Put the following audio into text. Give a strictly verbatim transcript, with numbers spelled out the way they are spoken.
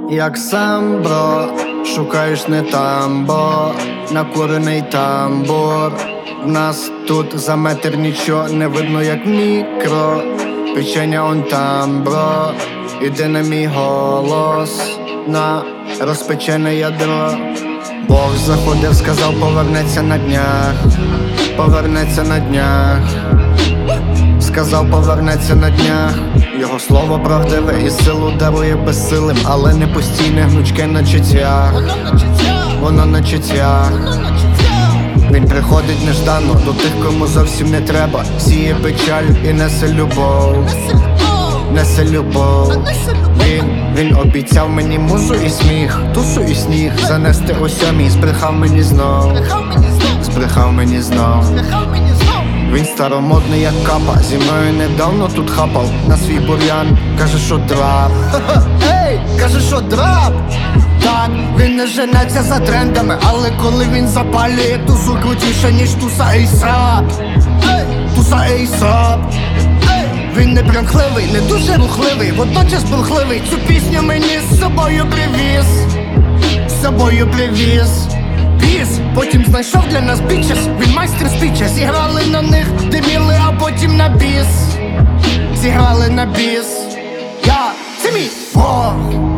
Як сам, бро, шукаєш не там, бо накурений тамбур. В нас тут за метр нічого не видно, як мікро. Печення он там, бро, іди на мій голос, на розпечене ядро. Бог заходив, сказав, повернеться на днях, повернеться на днях. Сказав, повернеться на днях. Його слово правдиве і силу дарує безсилим, але не постійне гнучке на чуттях. Воно на чуттях. Він приходить неждано до тих, кому зовсім не треба. Сіє печаль і несе любов. Несе любов. Він, він обіцяв мені музу і сміх, тусу і сніг занести о сьомій. Збрехав мені знов, збрехав мені знов. Він старомодний, як капа, зі мною недавно тут хапав на свій бур'ян, каже, що драп. Ей, каже, що драп. Так, він не женеться за трендами, але коли він запалює тусу крутіше, ніж туса ейсап. Туса ейсап. Він не брехливий, не дуже рухливий, водночас бурхливий. Цю пісню мені з собою привіз, з собою привіз. Біс, потім знайшов для нас бічес. Він майстер спіча, зіграли на них, диміли, а потім на біс. Зіграли на біс. Я, це мій Бог.